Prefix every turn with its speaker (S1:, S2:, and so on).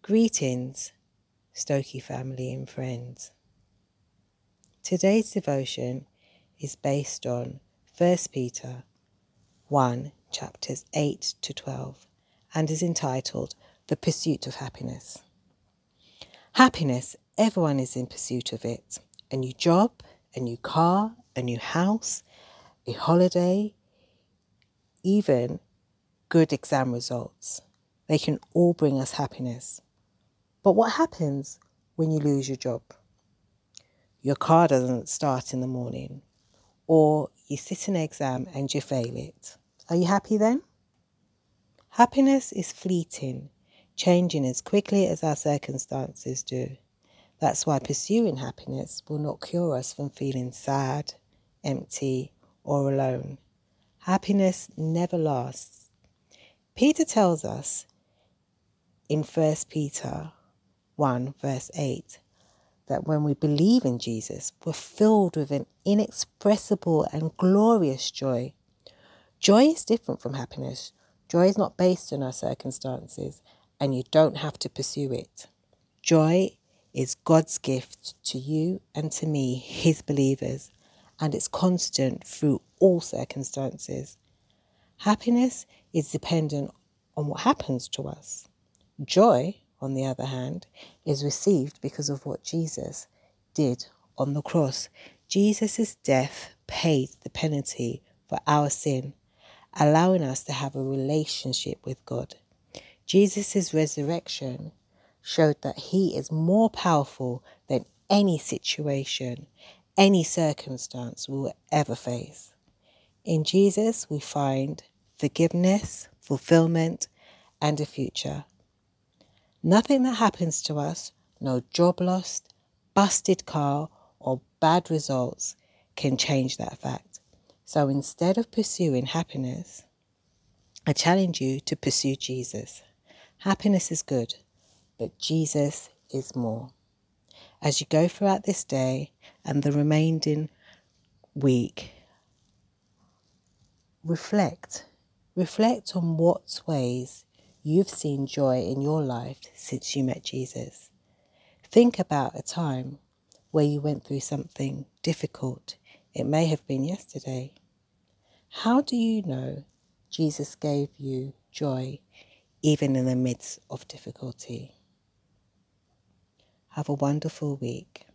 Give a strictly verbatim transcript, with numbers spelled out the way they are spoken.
S1: Greetings, Stokey family and friends. Today's devotion is based on First Peter one, chapters eight to twelve, and is entitled The Pursuit of Happiness. Happiness, everyone is in pursuit of it. A new job, a new car, a new house, a holiday, even good exam results. They can all bring us happiness. But what happens when you lose your job? Your car doesn't start in the morning, or you sit an exam and you fail it. Are you happy then? Happiness is fleeting, changing as quickly as our circumstances do. That's why pursuing happiness will not cure us from feeling sad, empty, or alone. Happiness never lasts. Peter tells us in First Peter one, verse eight, that when we believe in Jesus, we're filled with an inexpressible and glorious joy. Joy is different from happiness. Joy is not based on our circumstances, and you don't have to pursue it. Joy is God's gift to you and to me, his believers, and it's constant through all circumstances. Happiness is dependent on what happens to us. Joy, on the other hand, is received because of what Jesus did on the cross. Jesus' death paid the penalty for our sin, allowing us to have a relationship with God. Jesus' resurrection showed that he is more powerful than any situation, any circumstance we will ever face. In Jesus, we find forgiveness, fulfillment, and a future. Nothing that happens to us, no job lost, busted car, or bad results can change that fact. So instead of pursuing happiness, I challenge you to pursue Jesus. Happiness is good, but Jesus is more. As you go throughout this day and the remaining week, reflect. Reflect on what ways you've seen joy in your life since you met Jesus. Think about a time where you went through something difficult. It may have been yesterday. How do you know Jesus gave you joy even in the midst of difficulty? Have a wonderful week.